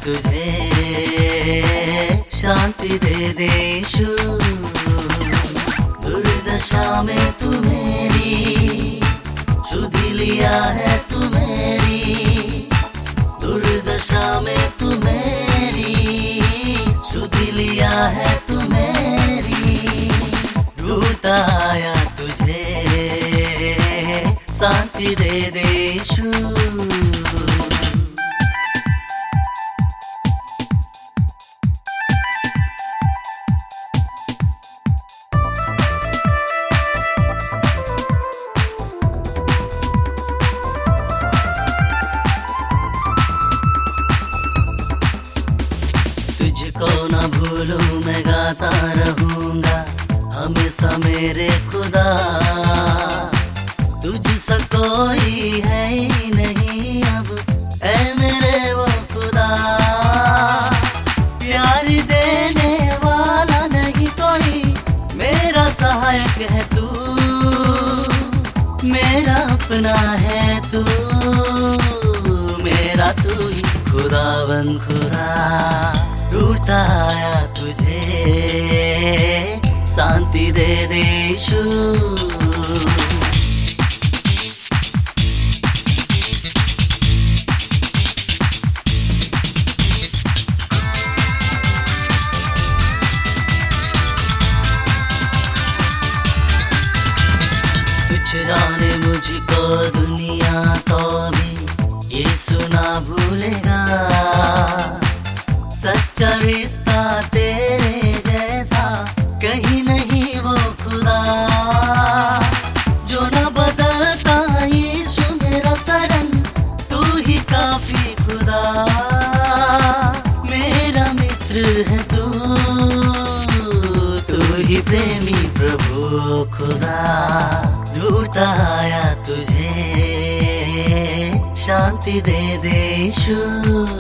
तुझे शांति दे दे यीशु। दुर्दशा में तू मेरी सुधि लिया है तू मेरी। दुर्दशा में तू मेरी सुधि लिया है तू मेरी। ढूंढता आया तुझे शांति दे दे यीशु। तुझको न भूलूं मैं गाता रहूंगा हमेशा मेरे खुदा। तुझसा कोई है ही नहीं अब ऐ मेरे वो खुदा। प्यार देने वाला नहीं कोई मेरा सहायक है तू। मेरा अपना है तू मेरा तू ही खुदावन खुदा। ढूंढता आया तुझे शांति दे दे यीशु। कुछ जाने मुझको दुनिया तो भी यीशु ना भूलेगा। सच्चा रिश्ता तेरे जैसा कहीं नहीं वो खुदा। जो न बदलता यीशु मेरा शरण तू ही काफी खुदा। मेरा मित्र है तू तू ही प्रेमी प्रभु खुदा। ढूंढता आया तुझे शांति दे दे यीशु।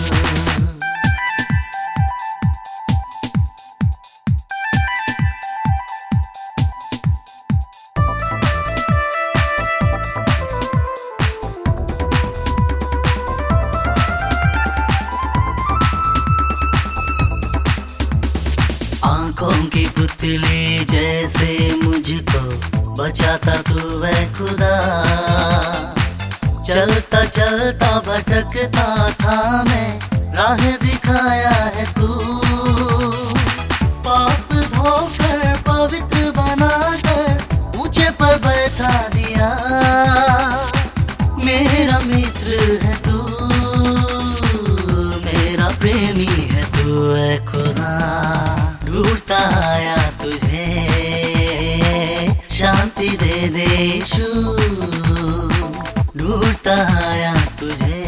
आँखों की पुतली जैसे मुझको बचाता तू है खुदा। चलता चलता भटकता था मैं राह दिखाया है तू। पाप धोकर पवित्र बनाकर ऊंचे पर बैठा दिया। मेरा मित्र है तू मेरा प्रेमी है तू है खुदा। ढूंढता आया तुझे शांति दे दे यीशु। ढूंढता आया तुझे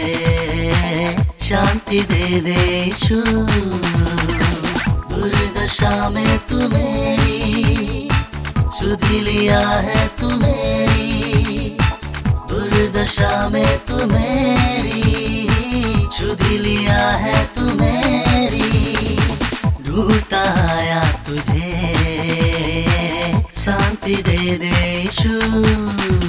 शांति दे दे यीशु। दुर्दशा में तू मेरी सुधि लिया है तू मेरी। दुर्दशा में तू मेरी सुधि लिया है तू मेरी। ढूंढता आया तुझे शांति दे दे यीशु।